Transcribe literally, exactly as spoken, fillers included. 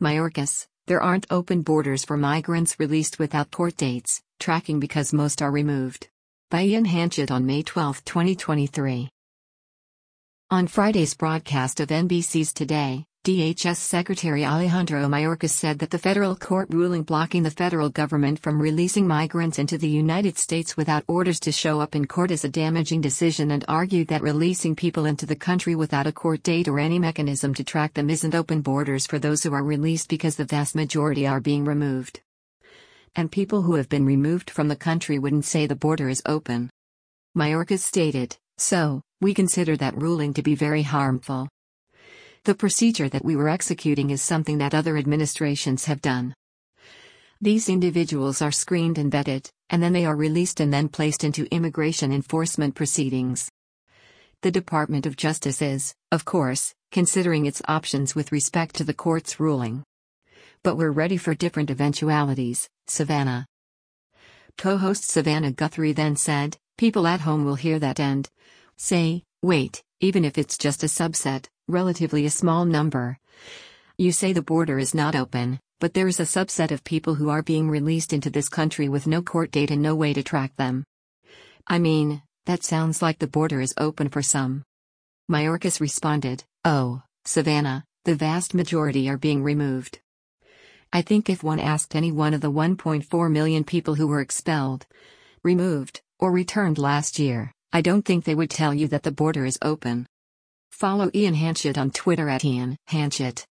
Mayorkas, there aren't open borders for migrants released without court dates, tracking because most are removed. By Ian Hanchett on May twelfth, twenty twenty-three. On Friday's broadcast of N B C's Today, D H S Secretary Alejandro Mayorkas said that the federal court ruling blocking the federal government from releasing migrants into the United States without orders to show up in court is a damaging decision, and argued that releasing people into the country without a court date or any mechanism to track them isn't open borders for those who are released, because the vast majority are being removed. And people who have been removed from the country wouldn't say the border is open. Mayorkas stated, "So, we consider that ruling to be very harmful. The procedure that we were executing is something that other administrations have done. These individuals are screened and vetted, and then they are released and then placed into immigration enforcement proceedings. The Department of Justice is, of course, considering its options with respect to the court's ruling. But we're ready for different eventualities." Savannah. Co-host Savannah Guthrie then said, "People at home will hear that and say, wait, even if it's just a subset, relatively a small number. You say the border is not open, but there is a subset of people who are being released into this country with no court date and no way to track them. I mean, that sounds like the border is open for some." Mayorkas responded, "Oh, Savannah, the vast majority are being removed. I think if one asked any one of the one point four million people who were expelled, removed, or returned last year, I don't think they would tell you that the border is open." Follow Ian Hanchett on Twitter at Ian Hanchett.